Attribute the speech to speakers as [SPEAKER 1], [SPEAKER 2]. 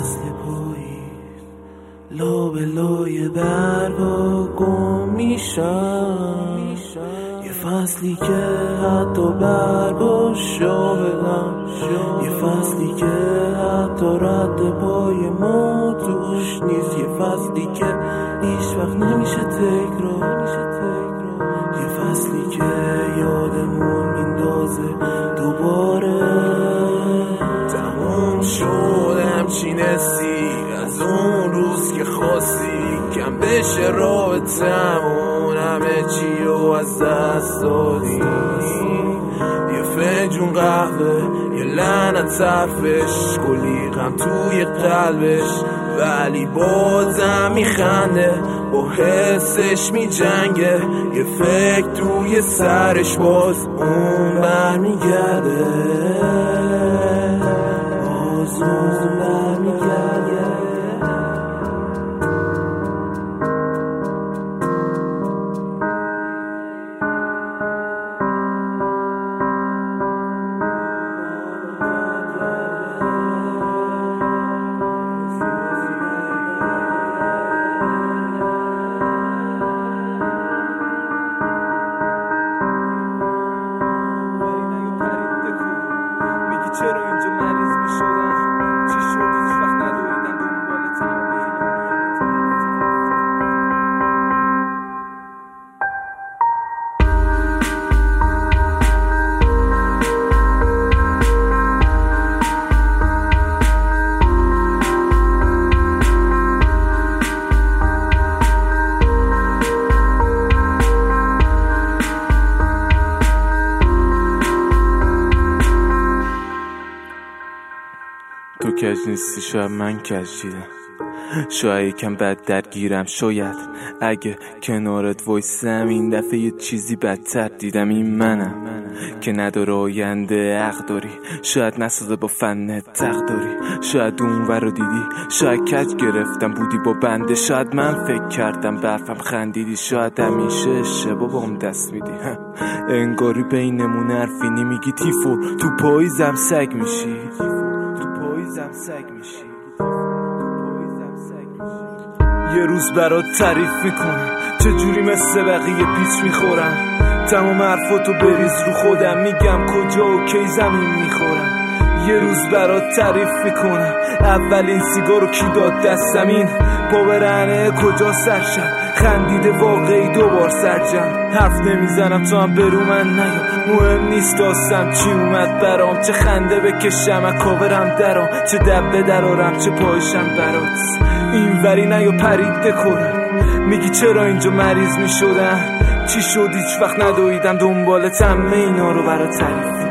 [SPEAKER 1] فصل پاییز لابلای برگا گم میشم، یه فصلی که حتی برگا شاهدم، یه فصلی که حتی رد پای ما توش نیست، یه فصلی که هیچ وقت نمیشه تکرار، یه فصلی که یادمون میندازه دوباره تموم شد همچین حسی از اون روز که خواستی کم بشه رابطمون، همه چی رو از دست دادیم، یه فنجون قهوه یه لعنت حرفش، کلی غم توی قلبش ولی بازم میخنده، با حسش میجنگه، یه فکر توی سرش باز اون برمیگرده، باز اون برمیگرده.
[SPEAKER 2] چرا اینجا مریض می شدن؟ چی شد هیچ وقت ندویدن دنبال
[SPEAKER 3] تو کج نیستی، شاید من کج دیدم، شاید یکم بد درگیرم، شاید اگه کنارت وایسم این دفعه یه چیزی بدتر دیدم، این منم که نداره آینده حق داری، شاید نسازه با فن تق داری، شاید اون ور رو دیدی، شاید کج گرفتم بودی با بنده، شاید من فکر کردم برفم خندیدی، شاید همیشه اشتباه بام دست میدی، انگاری بینمون حرفی نمیگی، تیفور تو پاییزم سگ میشی،
[SPEAKER 2] یه روز برات تعریف میکنم چجوری مثل بقیه پیچ میخورم، تمام حرفاتو بریز رو خودم، میگم کجا و کی زمین میخورم، یه روز برات تعریف میکنم اولین سیگارو کی داد دستم، این پا برهنه کجا سرشم، خندیده واقعی دوبار سرجم، حرف نمیزنم تو هم برو من نیا، مهم نیست داستم چی اومد برام، چه خنده بکشم از کاورم درام، چه دبه درارم چه پایشم برات، این وری نیا پرید دکورم، میگی چرا اینجا مریض میشدم، چی شد هیچ وقت ندویدم دنبالت، همه اینا رو برات تعریف